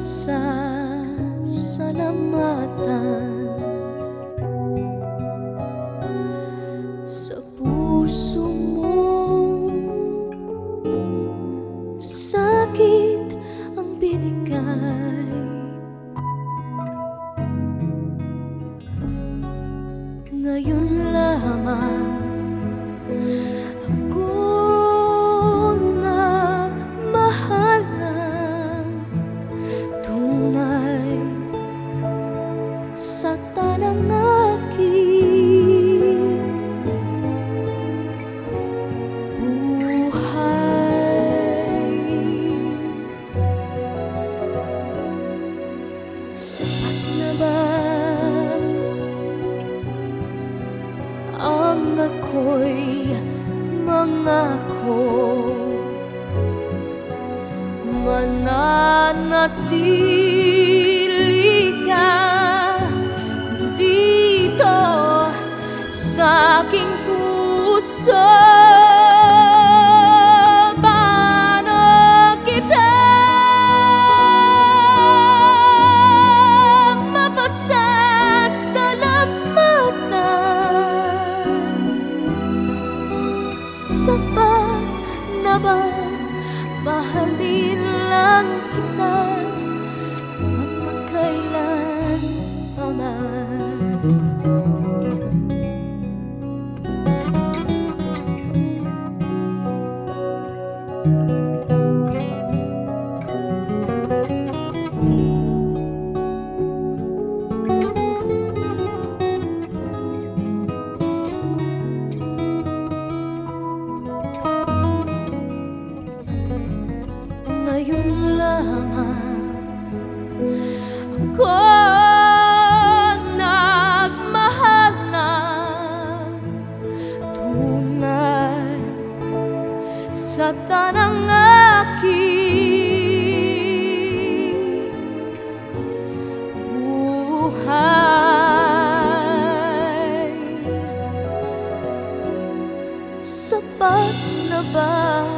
pasasalamatan sa puso mong sakit ang binigay. Ngayon lamang ako nagmahal ng tunay sa tanang aking buhay. Sapat na ba ang ako'y mangako, mananatili ka dito sa aking puso? Paano kita mapasasalamatan? Sapat na ba mahalin lang kita magpakailan pa man? Ngayon lamang ako nagmahal ng tunay sa tanang aking buhay. Sapat na ba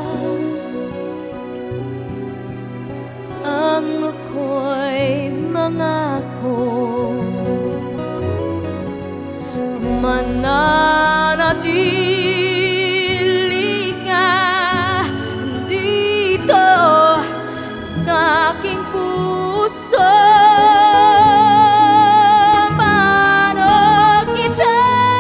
ang ako'y mangako, mananatili ka dito sa aking puso? Paano kita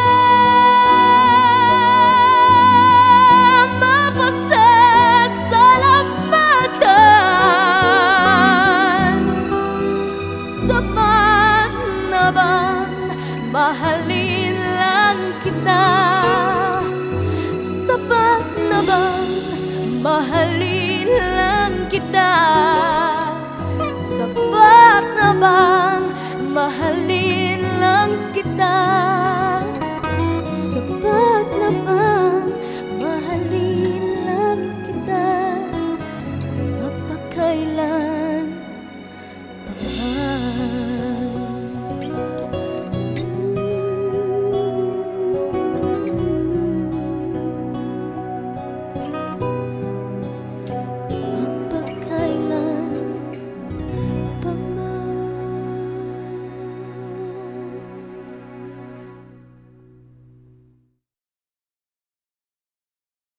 mapasasalamatan? Sapat na bang mahalin lang kita? Sapat na bang mahalin lang kita? Sapat na bang mahalin